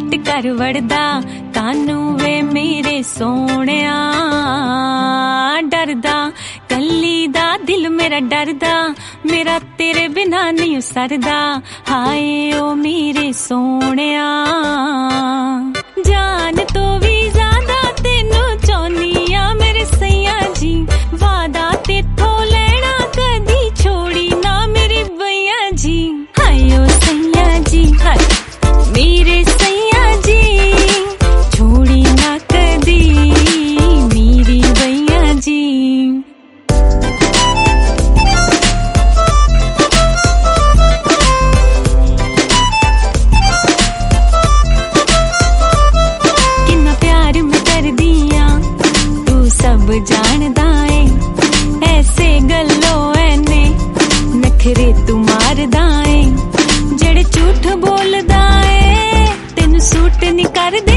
घट कर वड़दा कानू वे मेरे सोहणिया डरदा कल्ली दा दिल मेरा डरदा मेरा तेरे बिना नहीं सरदा हाय ओ मेरे सोहणिया जान तो भी ज्यादा तेनू चाहनिया मेरे सैया जी वादा तेथों लेना कदी छोड़ी ना मेरी भैया जी हाय ओ सैया जी हाय मेरे सैया जी छोड़ी ना कदी मेरी भैया जी कितना प्यार मैं कर दिया तू सब जानदा है ऐसे गल्लो ऐने नखरे तू मारदा है जेड़े झूठ बोलदा है तेनू सूट नहीं करदा